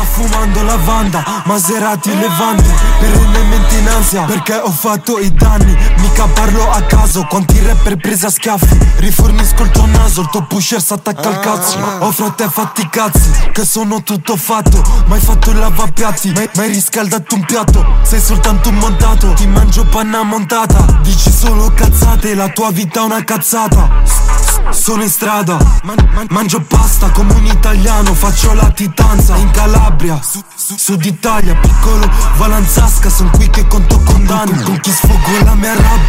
fumando lavanda, Maserati Levante, perennemente in ansia perché ho fatto i danni. Mica parlo a caso, quanti rapper presi a schiaffi. Rifornisco il tuo naso, il tuo pusher s'attacca al cazzo. Oh frate fatti i cazzi, che sono tutto fatto. Mai fatto il lavapiatti, mai riscaldato un piatto. Sei soltanto un montato, ti mangio panna montata. Dici solo cazzate, la tua vita è una cazzata. Sono in strada, mangio pasta come un italiano. Faccio latitanza in Calabria, Sud Italia, piccolo Valanzasca. Son qui che conto condanne, con chi sfogo la mia rabbia.